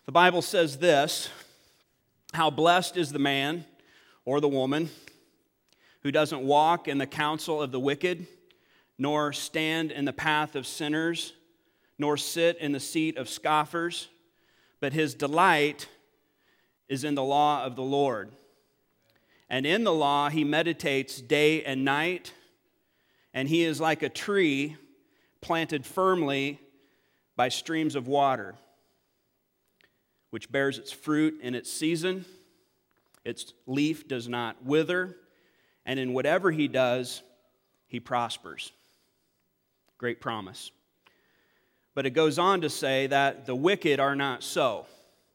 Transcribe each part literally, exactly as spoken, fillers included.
The Bible says this: how blessed is the man or the woman who doesn't walk in the counsel of the wicked, nor stand in the path of sinners, nor sit in the seat of scoffers, but his delight is in the law of the Lord. And in the law he meditates day and night, and he is like a tree planted firmly by streams of water, which bears its fruit in its season. Its leaf does not wither, and in whatever he does, he prospers. Great promise. But it goes on to say that the wicked are not so,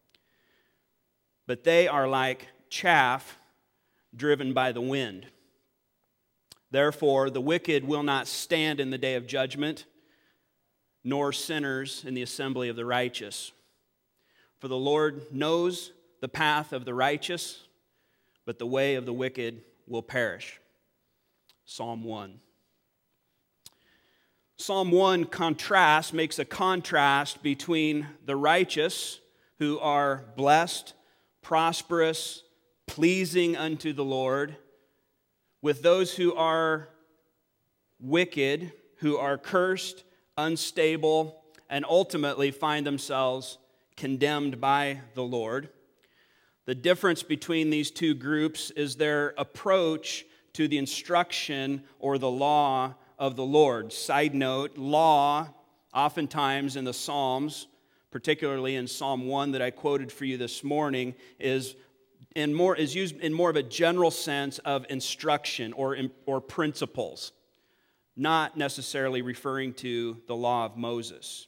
but they are like chaff driven by the wind. Therefore, the wicked will not stand in the day of judgment, nor sinners in the assembly of the righteous. For the Lord knows the path of the righteous, but the way of the wicked will perish. Psalm one. Psalm one contrasts, makes a contrast between the righteous, who are blessed, prosperous, pleasing unto the Lord, with those who are wicked, who are cursed, unstable, and ultimately find themselves condemned by the Lord. The difference between these two groups is their approach to the instruction or the law of the Lord. Side note, law, oftentimes in the Psalms, particularly in Psalm one that I quoted for you this morning, is in more is used in more of a general sense of instruction or, or principles, not necessarily referring to the law of Moses.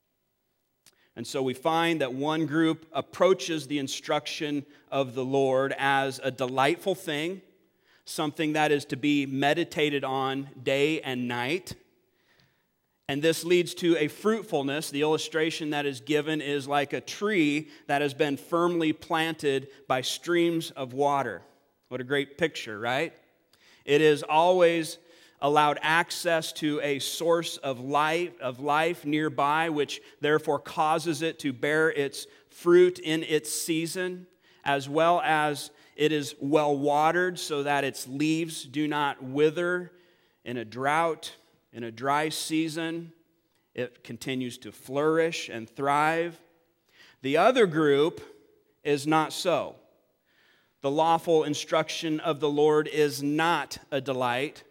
And so we find that one group approaches the instruction of the Lord as a delightful thing, something that is to be meditated on day and night. And this leads to a fruitfulness. The illustration that is given is like a tree that has been firmly planted by streams of water. What a great picture, right? It is always allowed access to a source of life, of life nearby, which therefore causes it to bear its fruit in its season, as well as it is well watered so that its leaves do not wither in a drought, in a dry season. It continues to flourish and thrive. The other group is not so. The lawful instruction of the Lord is not a delight.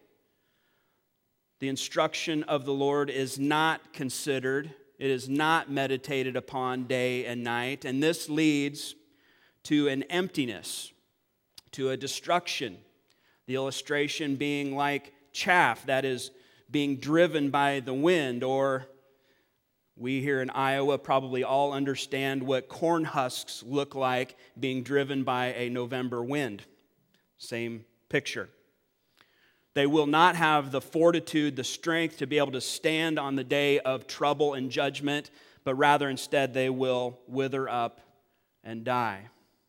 The instruction of the Lord is not considered. It is not meditated upon day and night. And this leads to an emptiness, to a destruction. The illustration being like chaff that is being driven by the wind, or we here in Iowa probably all understand what corn husks look like being driven by a November wind. Same picture. They will not have the fortitude, the strength to be able to stand on the day of trouble and judgment, but rather instead they will wither up and die.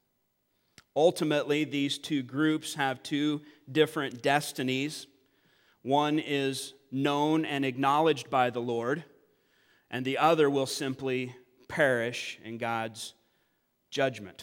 Ultimately, these two groups have two different destinies. One is known and acknowledged by the Lord, and the other will simply perish in God's judgment.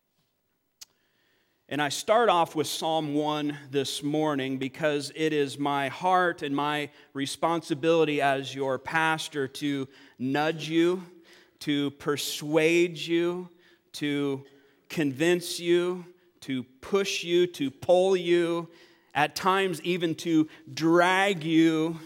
And I start off with Psalm one this morning because it is my heart and my responsibility as your pastor to nudge you, to persuade you, to convince you, to push you, to pull you, at times even to drag you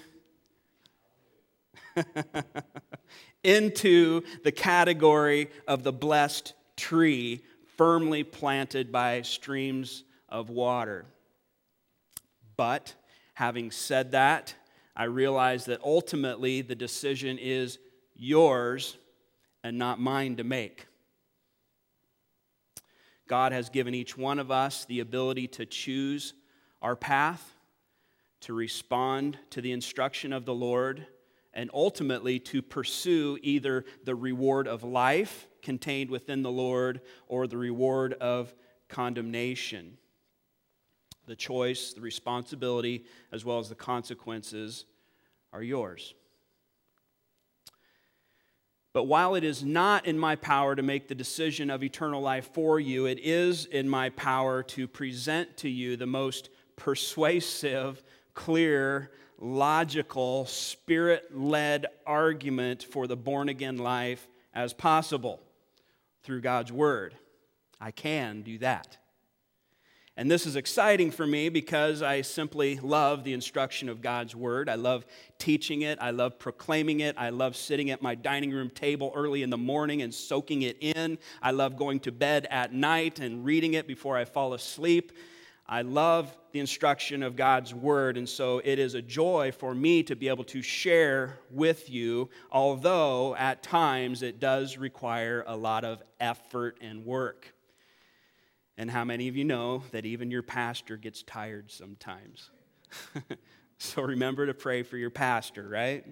into the category of the blessed tree firmly planted by streams of water. But having said that, I realize that ultimately the decision is yours and not mine to make. God has given each one of us the ability to choose our path, to respond to the instruction of the Lord, and ultimately to pursue either the reward of life contained within the Lord or the reward of condemnation. The choice, the responsibility, as well as the consequences are yours. But while it is not in my power to make the decision of eternal life for you, it is in my power to present to you the most persuasive, clear, logical, Spirit-led argument for the born-again life as possible through God's Word. I can do that. And this is exciting for me because I simply love the instruction of God's Word. I love teaching it. I love proclaiming it. I love sitting at my dining room table early in the morning and soaking it in. I love going to bed at night and reading it before I fall asleep. I love the instruction of God's Word, and so it is a joy for me to be able to share with you, although at times it does require a lot of effort and work. And how many of you know that even your pastor gets tired sometimes? So remember to pray for your pastor, right?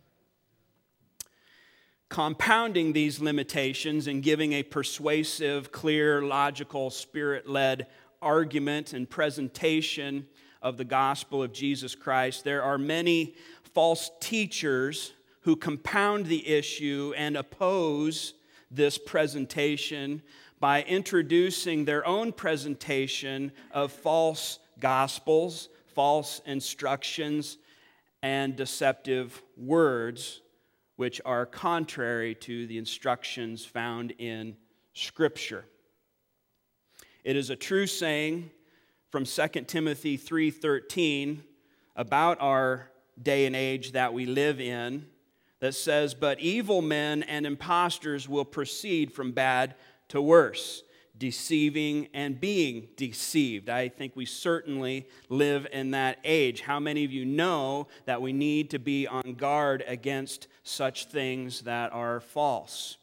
Compounding these limitations and giving a persuasive, clear, logical, Spirit-led argument and presentation of the gospel of Jesus Christ, there are many false teachers who compound the issue and oppose this presentation by introducing their own presentation of false gospels, false instructions, and deceptive words, which are contrary to the instructions found in Scripture. It is a true saying from Second Timothy three thirteen about our day and age that we live in that says, "But evil men and impostors will proceed from bad to worse, deceiving and being deceived." I think we certainly live in that age. How many of you know that we need to be on guard against such things that are false?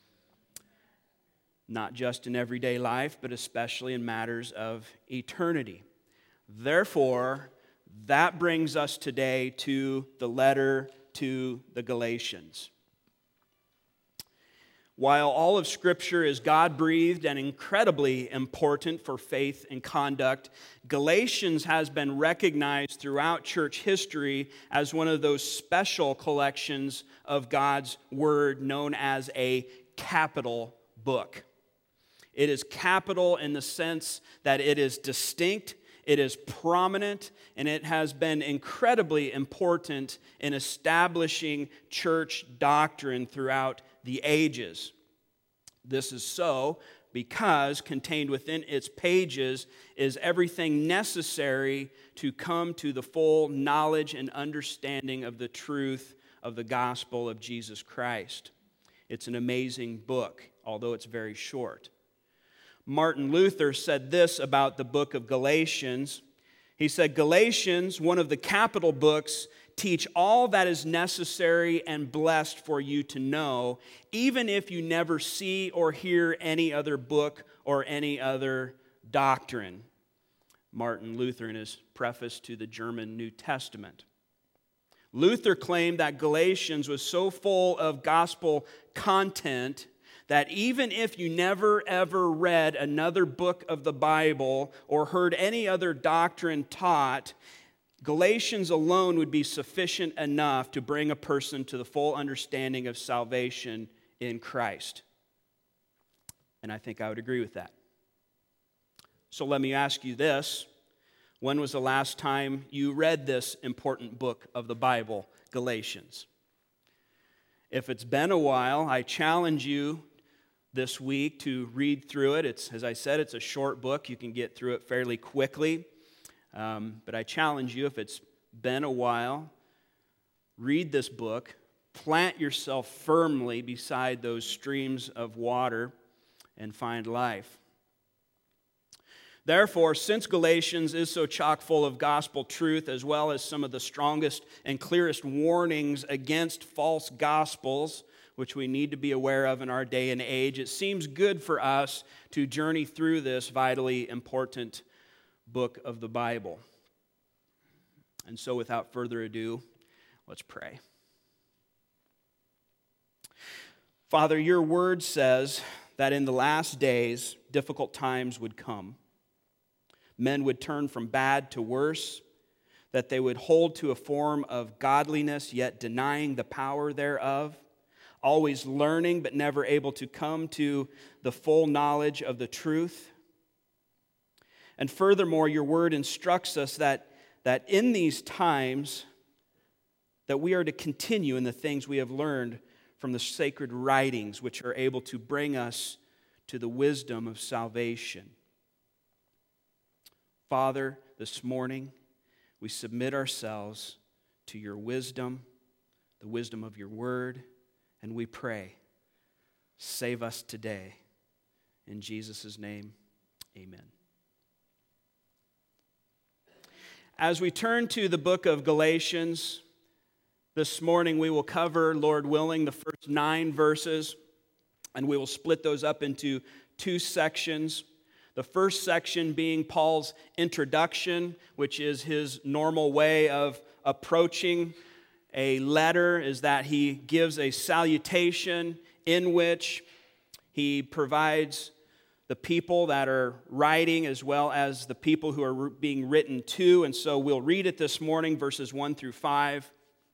Not just in everyday life, but especially in matters of eternity. Therefore, that brings us today to the letter to the Galatians. While all of Scripture is God-breathed and incredibly important for faith and conduct, Galatians has been recognized throughout church history as one of those special collections of God's Word known as a capital book. It is capital in the sense that it is distinct, it is prominent, and it has been incredibly important in establishing church doctrine throughout the ages. This is so because contained within its pages is everything necessary to come to the full knowledge and understanding of the truth of the gospel of Jesus Christ. It's an amazing book, although it's very short. Martin Luther said this about the book of Galatians. He said, "Galatians, one of the capital books, teach all that is necessary and blessed for you to know, even if you never see or hear any other book or any other doctrine." Martin Luther in his preface to the German New Testament. Luther claimed that Galatians was so full of gospel content that even if you never ever read another book of the Bible or heard any other doctrine taught, Galatians alone would be sufficient enough to bring a person to the full understanding of salvation in Christ. And I think I would agree with that. So let me ask you this. When was the last time you read this important book of the Bible, Galatians? If it's been a while, I challenge you this week to read through it. It's, as I said, it's a short book. You can get through it fairly quickly. Um, but I challenge you, if it's been a while, read this book. Plant yourself firmly beside those streams of water and find life. Therefore, since Galatians is so chock full of gospel truth, as well as some of the strongest and clearest warnings against false gospels, which we need to be aware of in our day and age, it seems good for us to journey through this vitally important book of the Bible. And so without further ado, let's pray. Father, your word says that in the last days, difficult times would come. Men would turn from bad to worse, that they would hold to a form of godliness, yet denying the power thereof. always learning but never able to come to the full knowledge of the truth. And furthermore, your word instructs us that, that in these times that we are to continue in the things we have learned from the sacred writings, which are able to bring us to the wisdom of salvation. Father, this morning, we submit ourselves to your wisdom, the wisdom of your word, and we pray, save us today. In Jesus' name, amen. As we turn to the book of Galatians, this morning we will cover, Lord willing, the first nine verses, and we will split those up into two sections. The first section being Paul's introduction, which is his normal way of approaching a letter, is that he gives a salutation in which he provides the people that are writing as well as the people who are being written to. And so we'll read it this morning, verses one through five.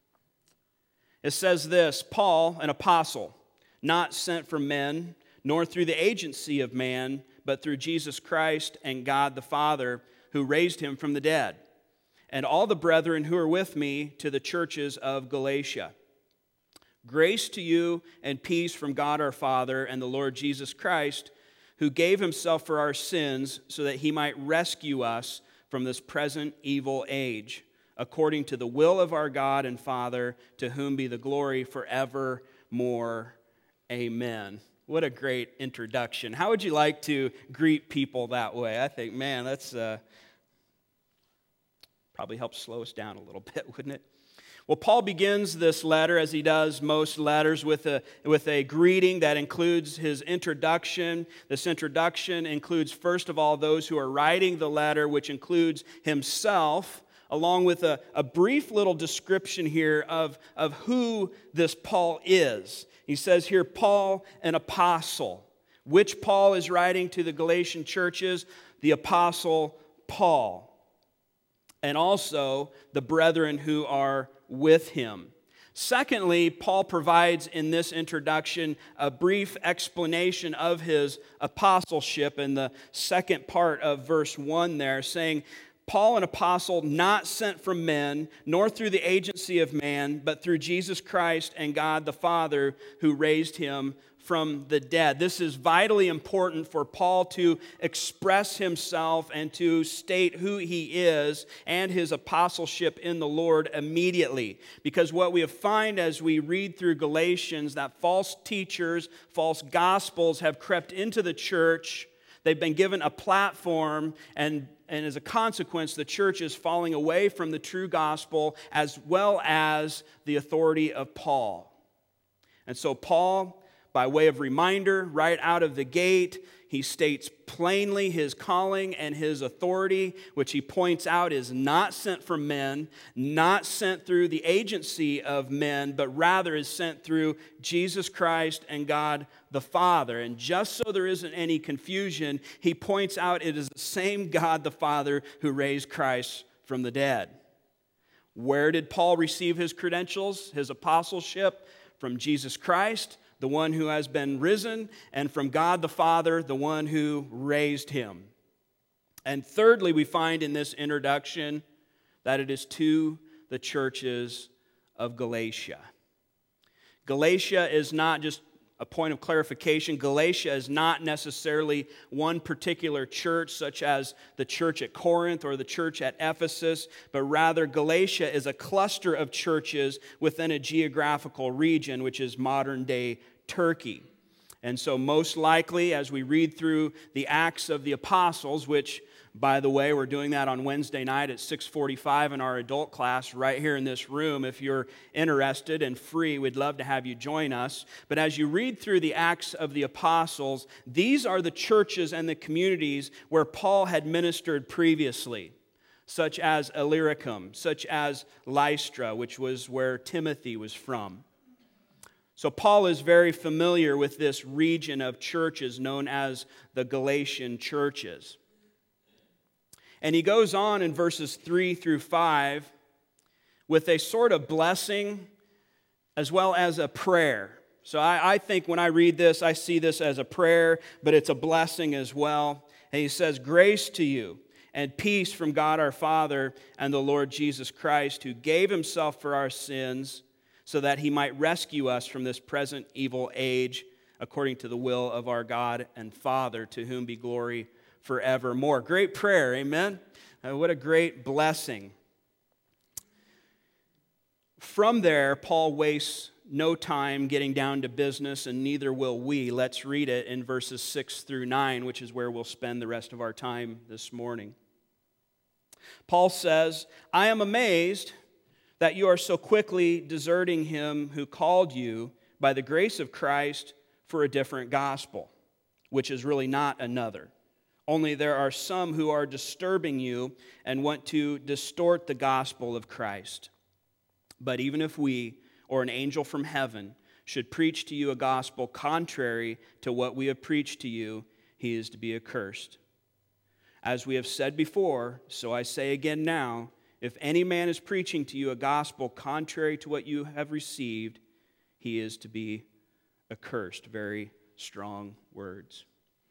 It says this, Paul, an apostle, not sent from men, nor through the agency of man, but through Jesus Christ and God the Father, who raised him from the dead, and all the brethren who are with me to the churches of Galatia. Grace to you and peace from God our Father and the Lord Jesus Christ, who gave himself for our sins so that he might rescue us from this present evil age, according to the will of our God and Father, to whom be the glory forevermore. Amen. What a great introduction. How would you like to greet people that way? I think, man, that's uh, probably helps slow us down a little bit, wouldn't it? Well, Paul begins this letter, as he does most letters, with a, with a greeting that includes his introduction. This introduction includes, first of all, those who are writing the letter, which includes himself, along with a, a brief little description here of, of who this Paul is. He says here, Paul, an apostle. Which Paul is writing to the Galatian churches? The apostle Paul. And also the brethren who are with him. Secondly, Paul provides in this introduction a brief explanation of his apostleship in the second part of verse one there, saying, Paul, an apostle, not sent from men, nor through the agency of man, but through Jesus Christ and God the Father, who raised him from the dead. This is vitally important for Paul to express himself and to state who he is and his apostleship in the Lord immediately. Because what we find as we read through Galatians, that false teachers, false gospels have crept into the church. They've been given a platform, and, and as a consequence, the church is falling away from the true gospel as well as the authority of Paul. And so Paul, by way of reminder, right out of the gate, he states plainly his calling and his authority, which he points out is not sent from men, not sent through the agency of men, but rather is sent through Jesus Christ and God the Father. And just so there isn't any confusion, he points out it is the same God the Father who raised Christ from the dead. Where did Paul receive his credentials, his apostleship? From Jesus Christ, the one who has been risen, and from God the Father, the one who raised him. And thirdly, we find in this introduction that it is to the churches of Galatia. Galatia is not just a point of clarification. Galatia is not necessarily one particular church, such as the church at Corinth or the church at Ephesus, but rather Galatia is a cluster of churches within a geographical region, which is modern-day Turkey. And so most likely, as we read through the Acts of the Apostles, which, by the way, we're doing that on Wednesday night at six forty-five in our adult class right here in this room. If you're interested and free, we'd love to have you join us. But as you read through the Acts of the Apostles, these are the churches and the communities where Paul had ministered previously, such as Illyricum, such as Lystra, which was where Timothy was from. So Paul is very familiar with this region of churches known as the Galatian churches. And he goes on in verses three through five with a sort of blessing as well as a prayer. So I, I think when I read this, I see this as a prayer, but it's a blessing as well. And he says, grace to you and peace from God our Father and the Lord Jesus Christ, who gave himself for our sins so that he might rescue us from this present evil age, according to the will of our God and Father, to whom be glory forevermore. Great prayer, amen? Uh, what a great blessing. From there, Paul wastes no time getting down to business, and neither will we. Let's read it in verses six through nine, which is where we'll spend the rest of our time this morning. Paul says, I am amazed that you are so quickly deserting him who called you by the grace of Christ for a different gospel, which is really not another. Only there are some who are disturbing you and want to distort the gospel of Christ. But even if we, or an angel from heaven, should preach to you a gospel contrary to what we have preached to you, he is to be accursed. As we have said before, so I say again now, if any man is preaching to you a gospel contrary to what you have received, he is to be accursed. Very strong words.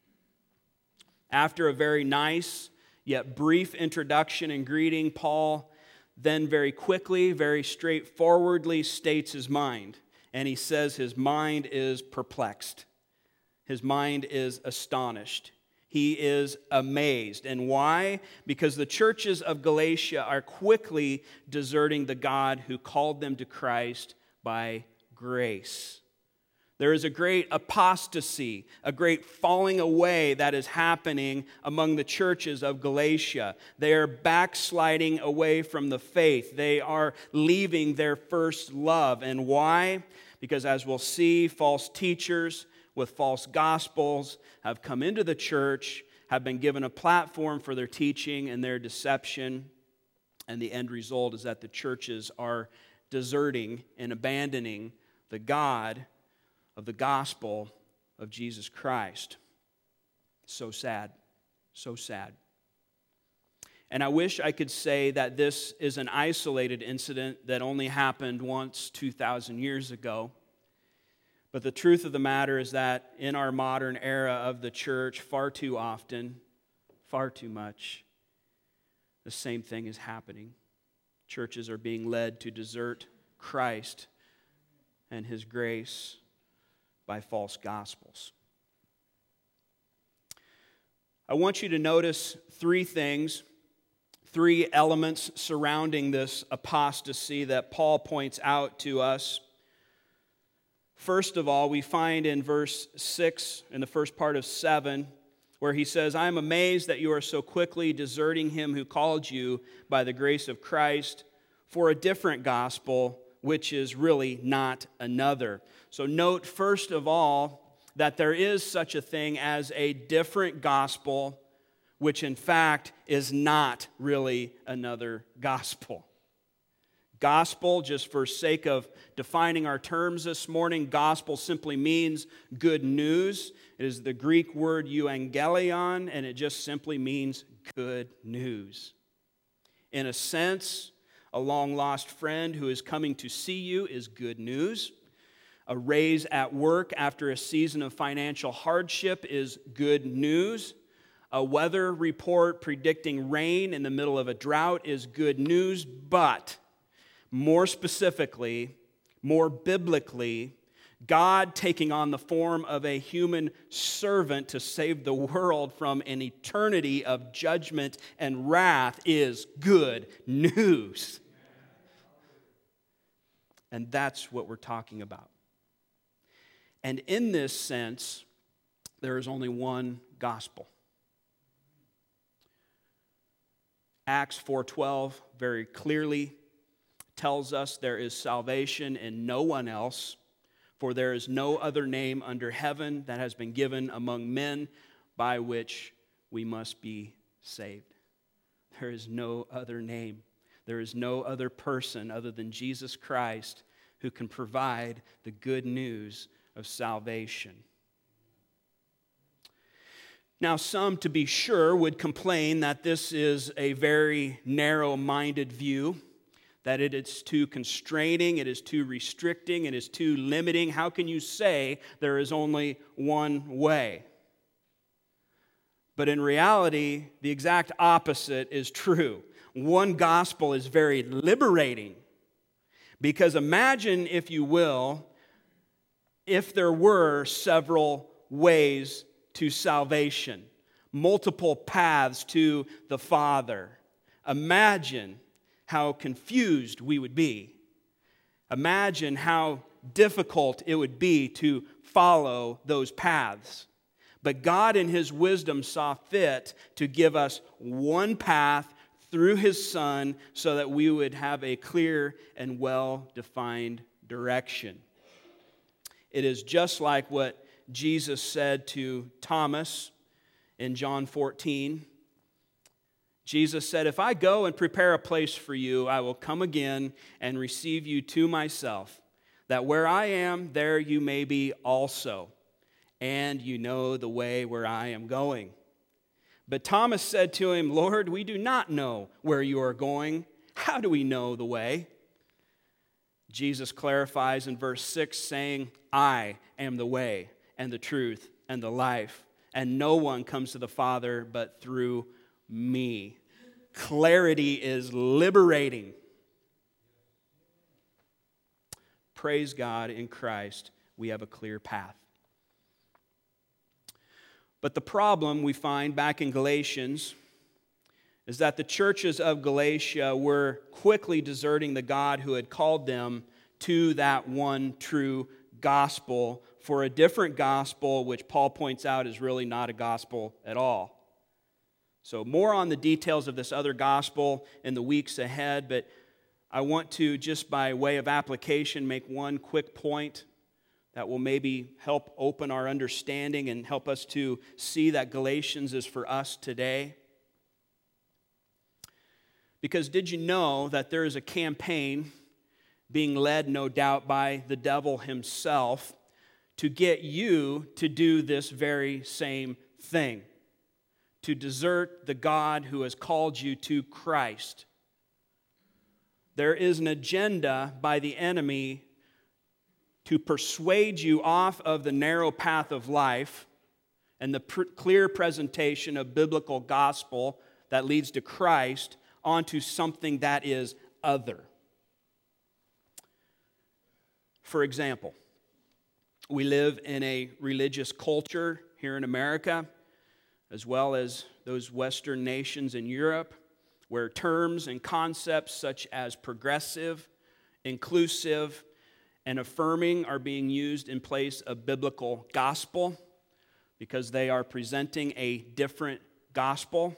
After a very nice yet brief introduction and greeting, Paul then very quickly, very straightforwardly states his mind. And he says his mind is perplexed. His mind is astonished. He is amazed. And why? Because the churches of Galatia are quickly deserting the God who called them to Christ by grace. There is a great apostasy, a great falling away that is happening among the churches of Galatia. They are backsliding away from the faith. They are leaving their first love. And why? Because as we'll see, false teachers with false gospels have come into the church, have been given a platform for their teaching and their deception. And the end result is that the churches are deserting and abandoning the God of the gospel of Jesus Christ. So sad, so sad. And I wish I could say that this is an isolated incident that only happened once two thousand years ago. But the truth of the matter is that in our modern era of the church, far too often, far too much, the same thing is happening. Churches are being led to desert Christ and his grace by false gospels. I want you to notice three things, three elements surrounding this apostasy that Paul points out to us. First of all, we find in verse six, in the first part of seven, where he says, I am amazed that you are so quickly deserting him who called you by the grace of Christ for a different gospel, which is really not another. So note, first of all, that there is such a thing as a different gospel, which in fact is not really another gospel. Gospel, just for sake of defining our terms this morning, gospel simply means good news. It is the Greek word euangelion, and it just simply means good news. In a sense, a long-lost friend who is coming to see you is good news. A raise at work after a season of financial hardship is good news. A weather report predicting rain in the middle of a drought is good news, but more specifically, more biblically, God taking on the form of a human servant to save the world from an eternity of judgment and wrath is good news. And that's what we're talking about. And in this sense, there is only one gospel. Acts four twelve very clearly tells us there is salvation in no one else, for there is no other name under heaven that has been given among men by which we must be saved. There is no other name. There is no other person other than Jesus Christ who can provide the good news of salvation. Now, some, to be sure, would complain that this is a very narrow-minded view, that it is too constraining, it is too restricting, it is too limiting. How can you say there is only one way? But in reality, the exact opposite is true. One gospel is very liberating. Because imagine, if you will, if there were several ways to salvation, multiple paths to the Father. Imagine how confused we would be. Imagine how difficult it would be to follow those paths. But God in His wisdom saw fit to give us one path through His Son so that we would have a clear and well-defined direction. It is just like what Jesus said to Thomas in John fourteen. Jesus said, "If I go and prepare a place for you, I will come again and receive you to myself, that where I am, there you may be also. And you know the way where I am going." But Thomas said to him, "Lord, we do not know where you are going. How do we know the way?" Jesus clarifies in verse six, saying, "I am the way and the truth and the life, and no one comes to the Father but through me." Clarity is liberating. Praise God, in Christ we have a clear path. But the problem we find back in Galatians is that the churches of Galatia were quickly deserting the God who had called them to that one true gospel for a different gospel, which Paul points out is really not a gospel at all. So more on the details of this other gospel in the weeks ahead, but I want to, just by way of application, make one quick point that will maybe help open our understanding and help us to see that Galatians is for us today. Because did you know that there is a campaign being led, no doubt, by the devil himself to get you to do this very same thing? To desert the God who has called you to Christ. There is an agenda by the enemy to persuade you off of the narrow path of life and the pr- clear presentation of biblical gospel that leads to Christ onto something that is other. For example, we live in a religious culture here in America, as well as those Western nations in Europe, where terms and concepts such as progressive, inclusive, and affirming are being used in place of biblical gospel because they are presenting a different gospel.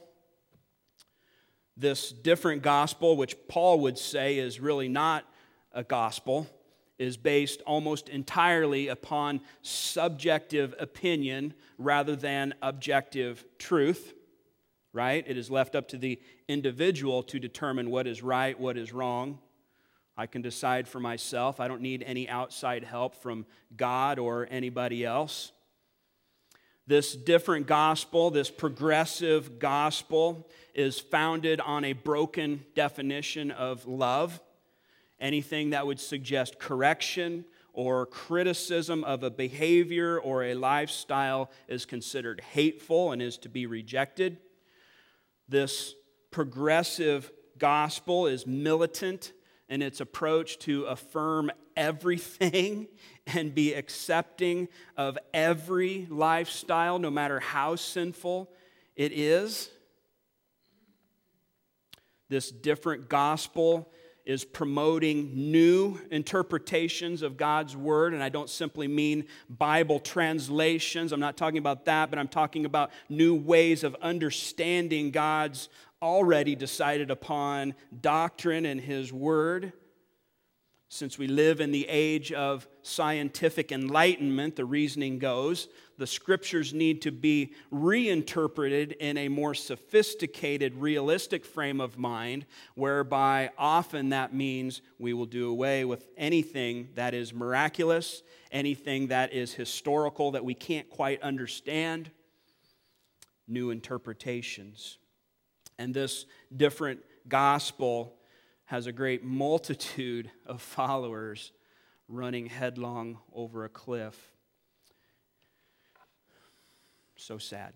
This different gospel, which Paul would say is really not a gospel, is based almost entirely upon subjective opinion rather than objective truth, right? It is left up to the individual to determine what is right, what is wrong. I can decide for myself. I don't need any outside help from God or anybody else. This different gospel, this progressive gospel, is founded on a broken definition of love. Anything that would suggest correction or criticism of a behavior or a lifestyle is considered hateful and is to be rejected. This progressive gospel is militant in its approach to affirm everything and be accepting of every lifestyle, no matter how sinful it is. This different gospel is promoting new interpretations of God's Word, and I don't simply mean Bible translations. I'm not talking about that, but I'm talking about new ways of understanding God's already decided upon doctrine and His Word. Since we live in the age of scientific enlightenment, the reasoning goes, the Scriptures need to be reinterpreted in a more sophisticated, realistic frame of mind, whereby often that means we will do away with anything that is miraculous, anything that is historical that we can't quite understand, new interpretations. And this different gospel has a great multitude of followers running headlong over a cliff. So sad.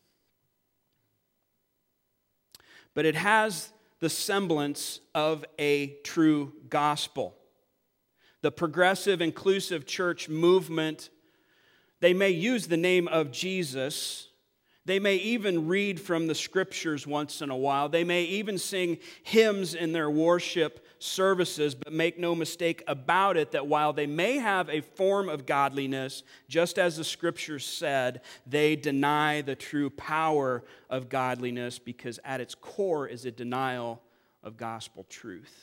But it has the semblance of a true gospel. The progressive, inclusive church movement, they may use the name of Jesus. They may even read from the scriptures once in a while. They may even sing hymns in their worship services, but make no mistake about it that while they may have a form of godliness, just as the scriptures said, they deny the true power of godliness because at its core is a denial of gospel truth.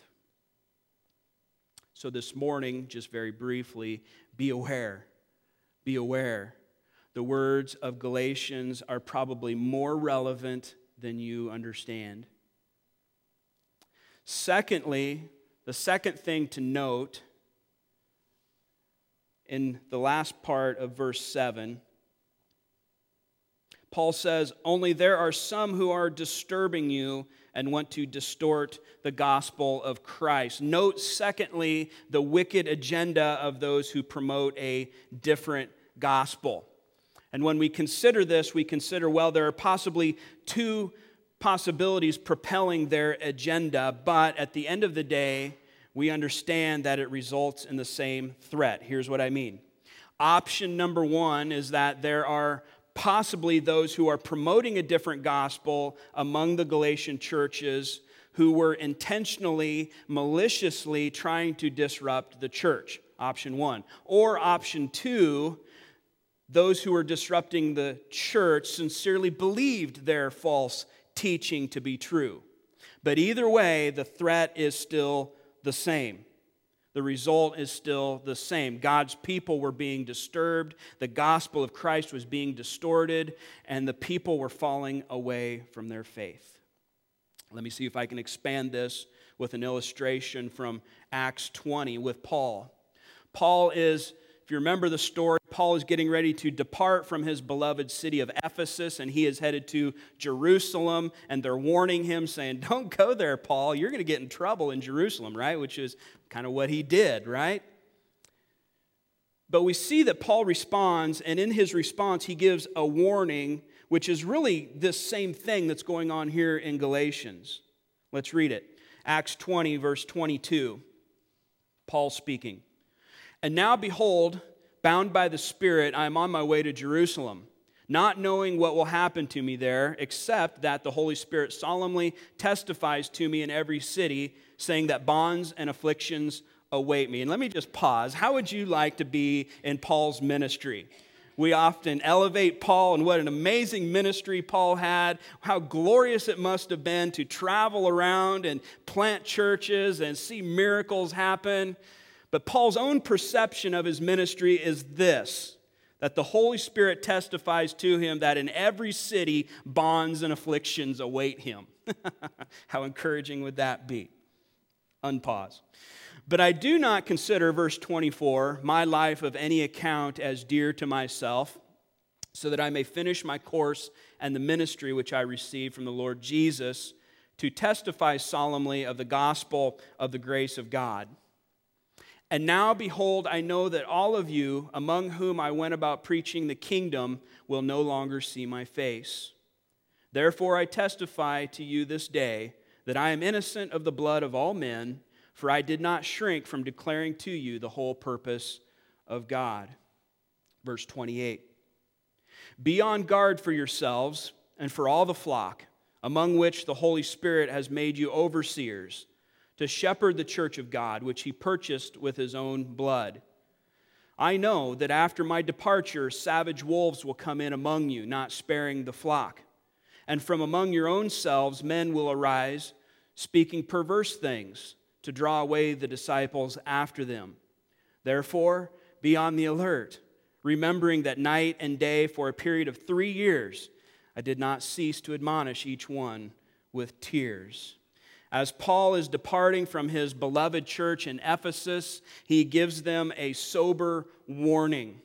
So this morning, just very briefly, be aware. Be aware. The words of Galatians are probably more relevant than you understand. Secondly, the second thing to note in the last part of verse seven, Paul says, "Only there are some who are disturbing you and want to distort the gospel of Christ." Note, secondly, the wicked agenda of those who promote a different gospel. And when we consider this, we consider, well, there are possibly two possibilities propelling their agenda, but at the end of the day, we understand that it results in the same threat. Here's what I mean. Option number one is that there are possibly those who are promoting a different gospel among the Galatian churches who were intentionally, maliciously trying to disrupt the church. Option one. Or option two, those who were disrupting the church sincerely believed their false teaching to be true. But either way, the threat is still the same. The result is still the same. God's people were being disturbed, the gospel of Christ was being distorted, and the people were falling away from their faith. Let me see if I can expand this with an illustration from Acts twenty with Paul. Paul is, if you remember the story, Paul is getting ready to depart from his beloved city of Ephesus, and he is headed to Jerusalem, and they're warning him, saying, "Don't go there, Paul. You're going to get in trouble in Jerusalem," right? Which is kind of what he did, right? But we see that Paul responds, and in his response, he gives a warning, which is really this same thing that's going on here in Galatians. Let's read it. Acts twenty, verse twenty-two. Paul speaking. "And now, behold, bound by the Spirit, I am on my way to Jerusalem, not knowing what will happen to me there, except that the Holy Spirit solemnly testifies to me in every city, saying that bonds and afflictions await me." And let me just pause. How would you like to be in Paul's ministry? We often elevate Paul and what an amazing ministry Paul had, how glorious it must have been to travel around and plant churches and see miracles happen. But Paul's own perception of his ministry is this, that the Holy Spirit testifies to him that in every city, bonds and afflictions await him. How encouraging would that be? Unpause. "But I do not consider," verse twenty-four, "my life of any account as dear to myself, so that I may finish my course and the ministry which I received from the Lord Jesus, to testify solemnly of the gospel of the grace of God. And now, behold, I know that all of you, among whom I went about preaching the kingdom, will no longer see my face. Therefore I testify to you this day that I am innocent of the blood of all men, for I did not shrink from declaring to you the whole purpose of God." Verse twenty-eight. "Be on guard for yourselves and for all the flock, among which the Holy Spirit has made you overseers, to shepherd the church of God, which he purchased with his own blood. I know that after my departure, savage wolves will come in among you, not sparing the flock. And from among your own selves men will arise, speaking perverse things, to draw away the disciples after them. Therefore, be on the alert, remembering that night and day for a period of three years, I did not cease to admonish each one with tears." As Paul is departing from his beloved church in Ephesus, he gives them a sober warning.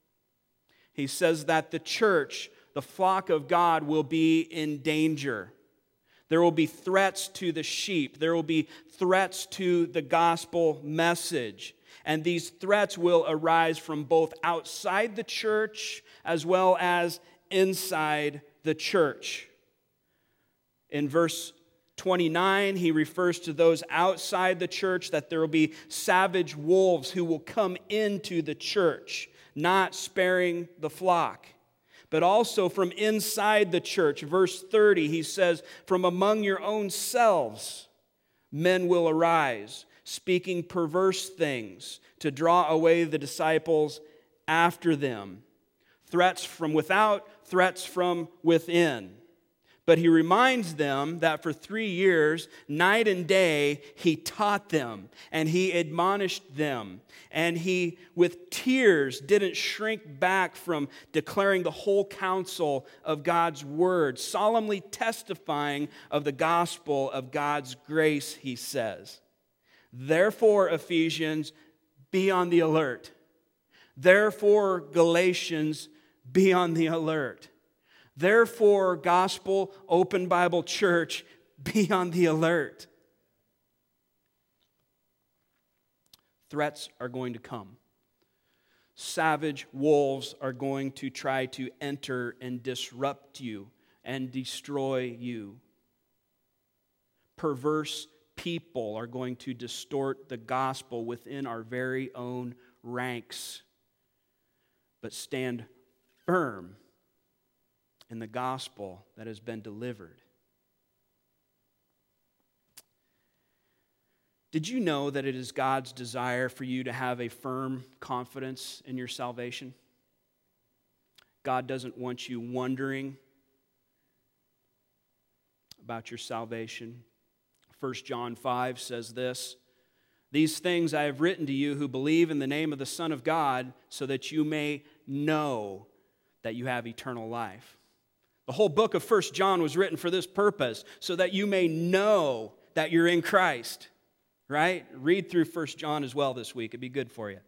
He says that the church, the flock of God, will be in danger. There will be threats to the sheep. There will be threats to the gospel message. And these threats will arise from both outside the church as well as inside the church. In verse twenty-nine, he refers to those outside the church, that there will be savage wolves who will come into the church, not sparing the flock. But also from inside the church. Verse thirty, he says, from among your own selves men will arise, speaking perverse things to draw away the disciples after them. Threats from without, threats from within. But he reminds them that for three years, night and day, he taught them and he admonished them. And he, with tears, didn't shrink back from declaring the whole counsel of God's word, solemnly testifying of the gospel of God's grace, he says. Therefore, Ephesians, be on the alert. Therefore, Galatians, be on the alert. Therefore, Gospel Open Bible Church, be on the alert. Threats are going to come. Savage wolves are going to try to enter and disrupt you and destroy you. Perverse people are going to distort the gospel within our very own ranks. But stand firm in the gospel that has been delivered. Did you know that it is God's desire for you to have a firm confidence in your salvation? God doesn't want you wondering about your salvation. First John five says this, "These things I have written to you who believe in the name of the Son of God, so that you may know that you have eternal life." The whole book of First John was written for this purpose, so that you may know that you're in Christ, right? Read through First John as well this week. It'd be good for you.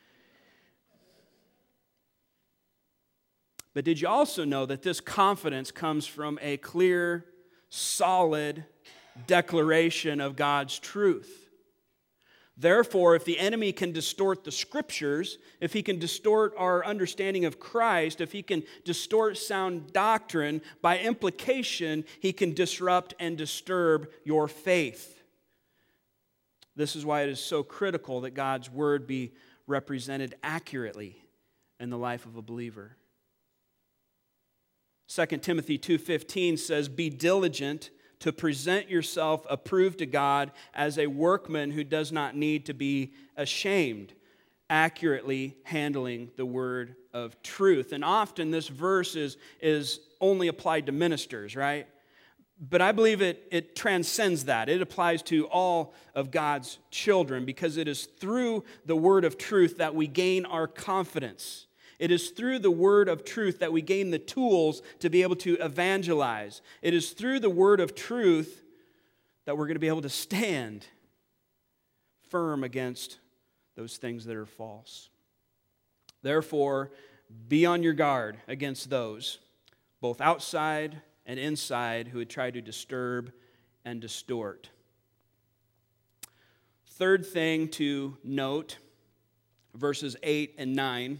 But did you also know that this confidence comes from a clear, solid declaration of God's truth? Therefore, if the enemy can distort the Scriptures, if he can distort our understanding of Christ, if he can distort sound doctrine, by implication, he can disrupt and disturb your faith. This is why it is so critical that God's Word be represented accurately in the life of a believer. Second Timothy two fifteen says, "Be diligent to present yourself approved to God as a workman who does not need to be ashamed," accurately handling the word of truth. And often this verse is, is only applied to ministers, right? But I believe it, it transcends that. It applies to all of God's children, because it is through the word of truth that we gain our confidence. It is through the word of truth that we gain the tools to be able to evangelize. It is through the word of truth that we're going to be able to stand firm against those things that are false. Therefore, be on your guard against those, both outside and inside, who would try to disturb and distort. Third thing to note, verses eight and nine.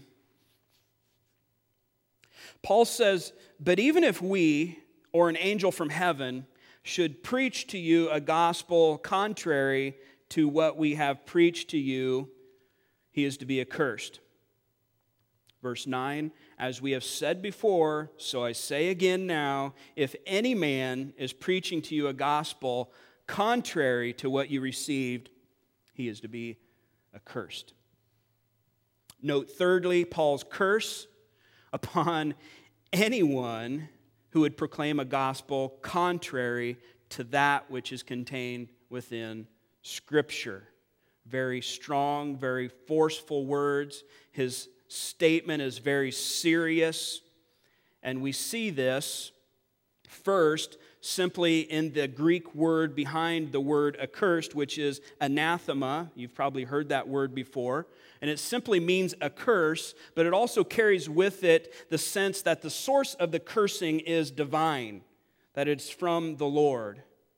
Paul says, "But even if we, or an angel from heaven, should preach to you a gospel contrary to what we have preached to you, he is to be accursed." Verse nine, "As we have said before, so I say again now, if any man is preaching to you a gospel contrary to what you received, he is to be accursed." Note thirdly, Paul's curse upon anyone who would proclaim a gospel contrary to that which is contained within Scripture. Very strong, very forceful words. His statement is very serious, and we see this first simply in the Greek word behind the word accursed, which is anathema. You've probably heard that word before. And it simply means a curse, but it also carries with it the sense that the source of the cursing is divine, that it's from the Lord.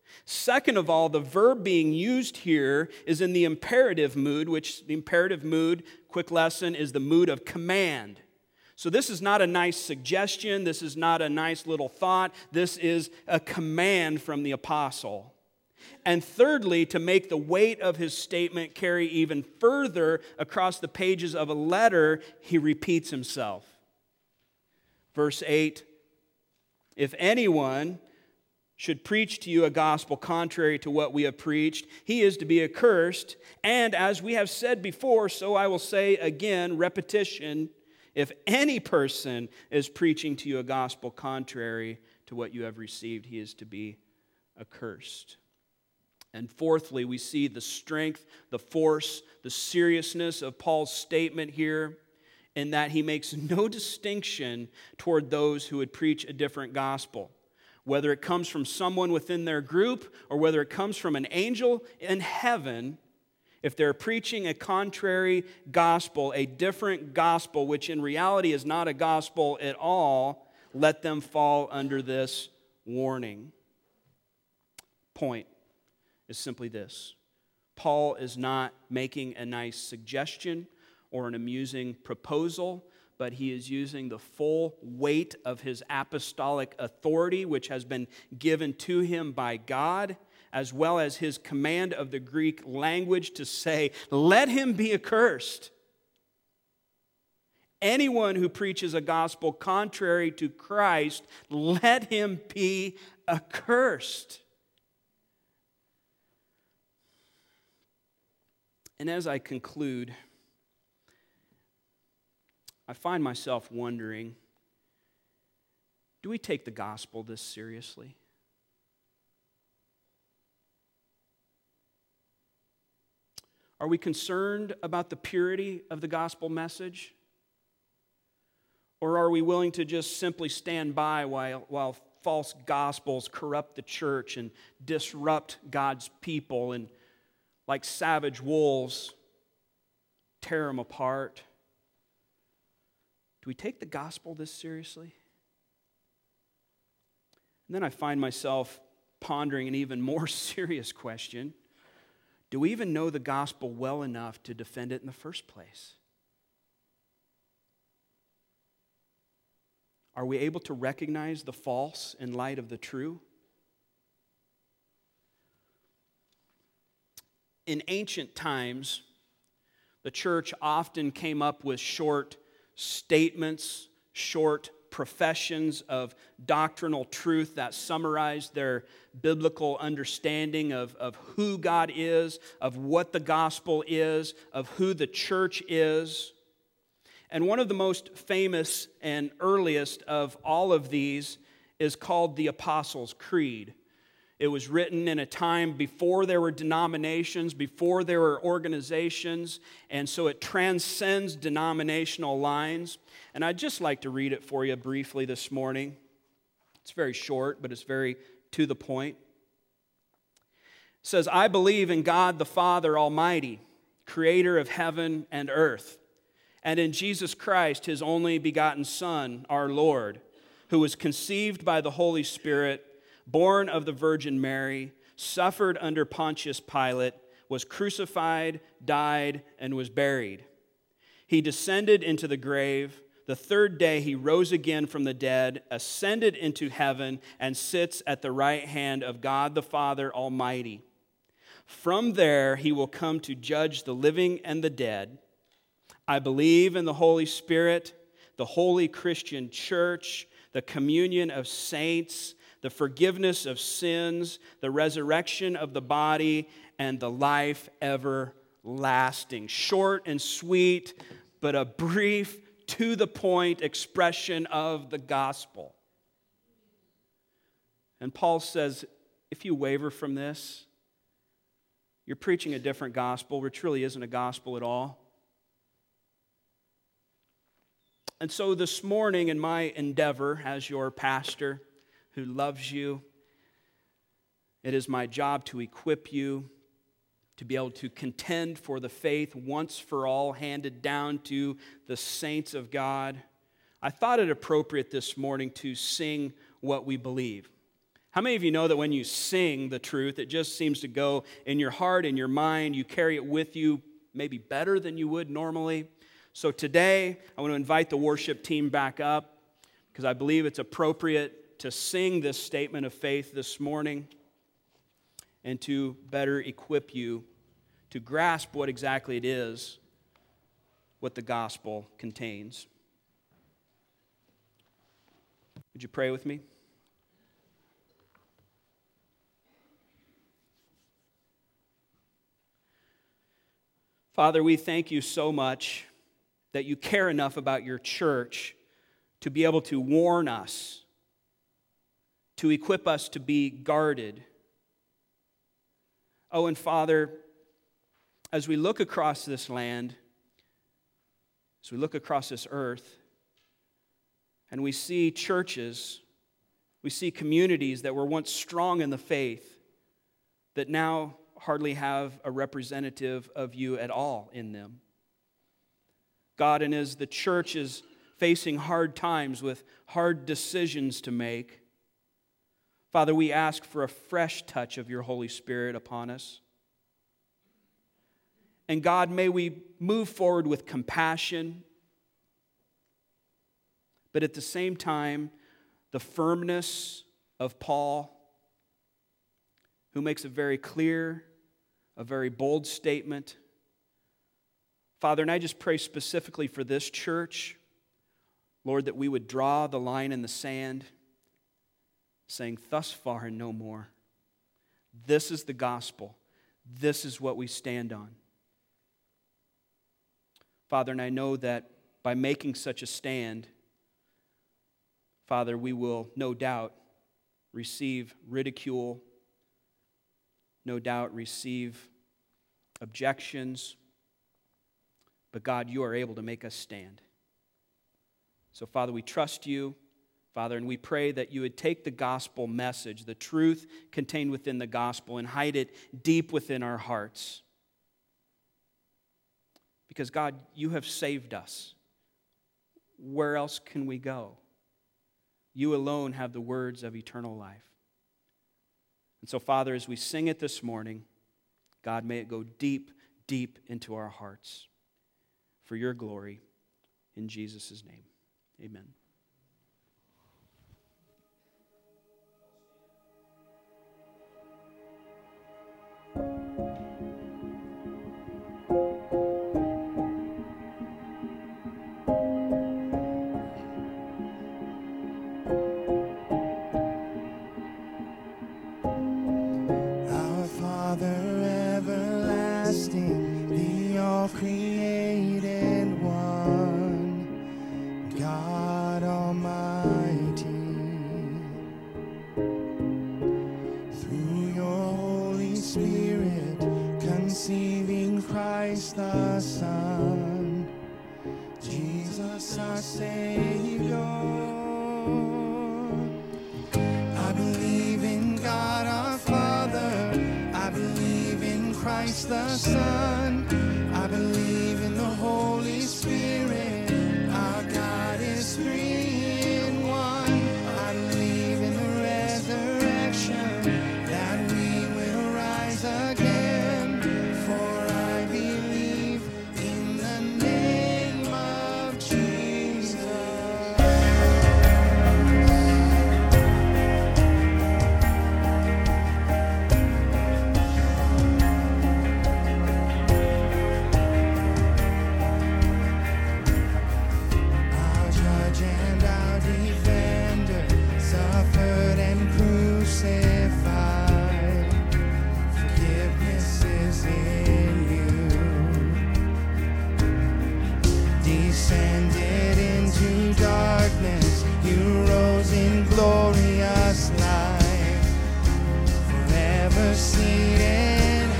Second of all, the verb being used here is in the imperative mood, which the imperative mood, quick lesson, is the mood of command. So this is not a nice suggestion. This is not a nice little thought. This is a command from the apostle. And thirdly, to make the weight of his statement carry even further across the pages of a letter, he repeats himself. Verse eight, if anyone should preach to you a gospel contrary to what we have preached, he is to be accursed. And as we have said before, so I will say again, repetition, if any person is preaching to you a gospel contrary to what you have received, he is to be accursed. And fourthly, we see the strength, the force, the seriousness of Paul's statement here, in that he makes no distinction toward those who would preach a different gospel. Whether it comes from someone within their group or whether it comes from an angel in heaven, if they're preaching a contrary gospel, a different gospel, which in reality is not a gospel at all, let them fall under this warning. Point is simply this. Paul is not making a nice suggestion or an amusing proposal, but he is using the full weight of his apostolic authority, which has been given to him by God, as well as his command of the Greek language to say, let him be accursed. Anyone who preaches a gospel contrary to Christ, let him be accursed. And as I conclude, I find myself wondering, do we take the gospel this seriously? Are we concerned about the purity of the gospel message? Or are we willing to just simply stand by while, while false gospels corrupt the church and disrupt God's people and, like savage wolves, tear them apart? Do we take the gospel this seriously? And then I find myself pondering an even more serious question. Do we even know the gospel well enough to defend it in the first place? Are we able to recognize the false in light of the true? In ancient times, the church often came up with short statements, short professions of doctrinal truth that summarized their biblical understanding of, of who God is, of what the gospel is, of who the church is. And one of the most famous and earliest of all of these is called the Apostles' Creed. It was written in a time before there were denominations, before there were organizations, and so it transcends denominational lines. And I'd just like to read it for you briefly this morning. It's very short, but it's very to the point. It says, I believe in God the Father Almighty, creator of heaven and earth, and in Jesus Christ, his only begotten Son, our Lord, who was conceived by the Holy Spirit, born of the Virgin Mary, suffered under Pontius Pilate, was crucified, died, and was buried. He descended into the grave. The third day he rose again from the dead, ascended into heaven, and sits at the right hand of God the Father Almighty. From there he will come to judge the living and the dead. I believe in the Holy Spirit, the holy Christian church, the communion of saints, the forgiveness of sins, the resurrection of the body, and the life everlasting. Short and sweet, but a brief, to-the-point expression of the gospel. And Paul says, if you waver from this, you're preaching a different gospel, which really isn't a gospel at all. And so this morning, in my endeavor as your pastor who loves you, it is my job to equip you to be able to contend for the faith once for all handed down to the saints of God. I thought it appropriate this morning to sing what we believe. How many of you know that when you sing the truth, it just seems to go in your heart, in your mind, you carry it with you maybe better than you would normally? So today, I want to invite the worship team back up because I believe it's appropriate to sing this statement of faith this morning and to better equip you to grasp what exactly it is, what the gospel contains. Would you pray with me? Father, we thank you so much that you care enough about your church to be able to warn us, to equip us to be guarded. Oh, and Father, as we look across this land, as we look across this earth, and we see churches, we see communities that were once strong in the faith that now hardly have a representative of you at all in them. God, and as the church is facing hard times with hard decisions to make, Father, we ask for a fresh touch of your Holy Spirit upon us. And God, may we move forward with compassion, but at the same time, the firmness of Paul, who makes a very clear, a very bold statement. Father, and I just pray specifically for this church, Lord, that we would draw the line in the sand, saying, thus far and no more. This is the gospel. This is what we stand on. Father, and I know that by making such a stand, Father, we will no doubt receive ridicule, no doubt receive objections, but God, you are able to make us stand. So, Father, we trust you, Father, and we pray that you would take the gospel message, the truth contained within the gospel, and hide it deep within our hearts. Because, God, you have saved us. Where else can we go? You alone have the words of eternal life. And so, Father, as we sing it this morning, God, may it go deep, deep into our hearts for your glory. In Jesus' name, amen. Created one, God Almighty, through your Holy Spirit, conceiving Christ the Son, Jesus our Savior. I believe in God our Father, I believe in Christ the Son, I believe in the Holy Spirit, our God is three in one. I believe in the resurrection, that we will rise again. For I believe in the name of Jesus. Glorious life, forever seated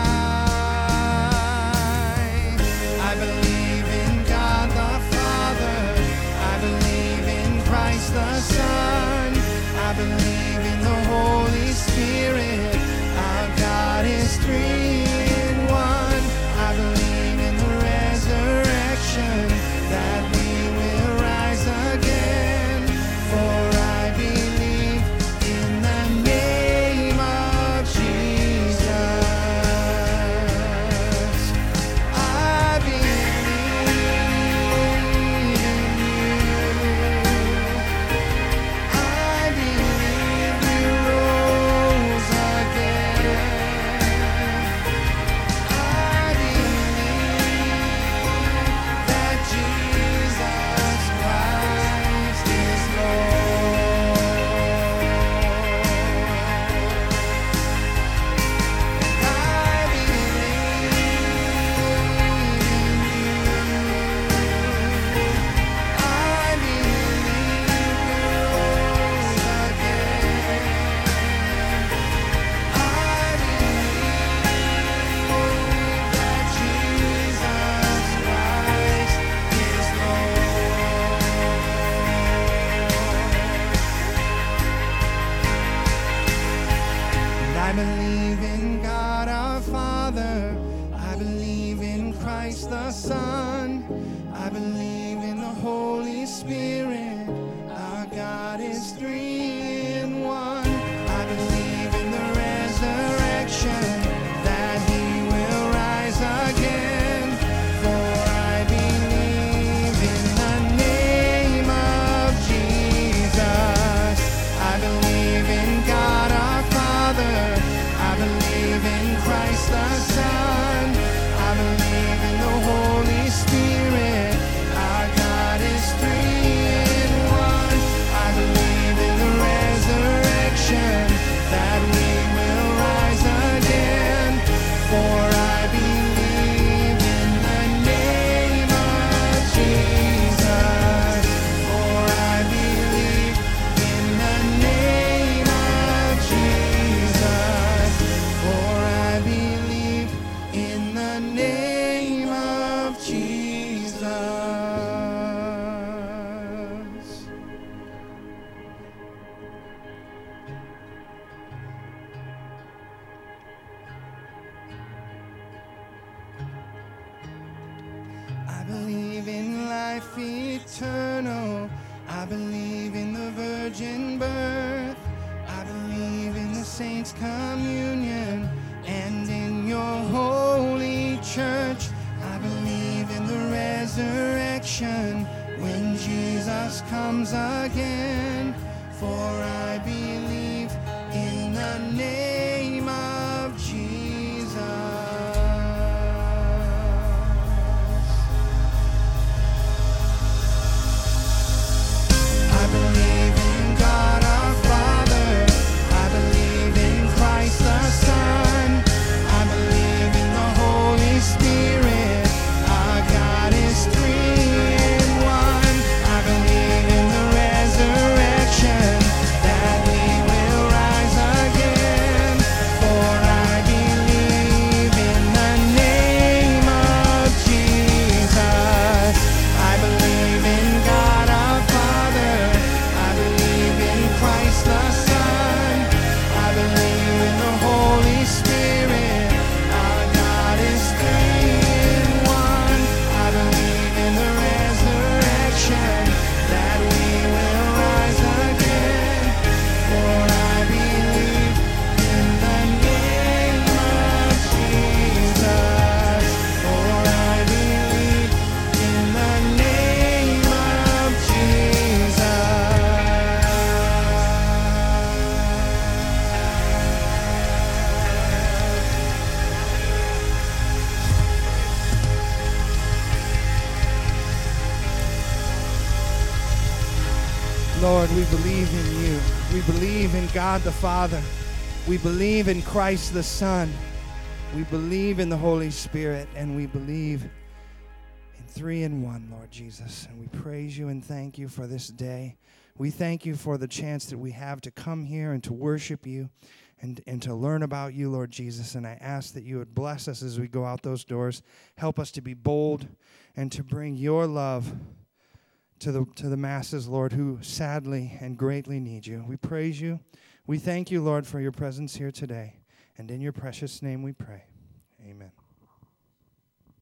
high. I believe in God the Father, I believe in Christ the Son, I believe in the Holy Spirit, our God is three in one. I believe in the resurrection, that we will rise again. For I believe in the the Son. I believe in the Holy Spirit. Our God is three in one. I believe in the resurrection, that he will rise again. For I believe in the name of Jesus. I believe in God our Father. I believe in Christ the Son. I believe in the Holy Spirit. Our God is three in one. I believe in the resurrection, that we will rise again. For I believe in the name of Jesus. For I believe in the name of Jesus. For I believe in the name of Jesus. I believe in life eternal. I believe in the virgin birth. I believe in the saints' communion and in your holy church. I believe in the resurrection when Jesus comes again. For I believe in the name of Jesus. I believe in God our Father. I believe in Christ the Son. I believe in the Holy Spirit. Our God is three in one. I believe in the resurrection, that we will rise again. For I believe in the name of Jesus. I believe in God our Father. I believe in Christ the Son. I believe in the Holy Spirit. Our God is three in one. I believe in the resurrection, that we will rise again. For I believe in the name of Jesus. For I believe in the name of Jesus. Lord, we believe in you. We believe in God the Father. We believe in Christ the Son. We believe in the Holy Spirit, and we believe in three in one, Lord Jesus. And we praise you and thank you for this day. We thank you for the chance that we have to come here and to worship you and, and to learn about you, Lord Jesus. And I ask that you would bless us as we go out those doors. Help us to be bold and to bring your love to the to the masses, Lord, who sadly and greatly need you. We praise you. We thank you, Lord, for your presence here today. And in your precious name we pray. Amen.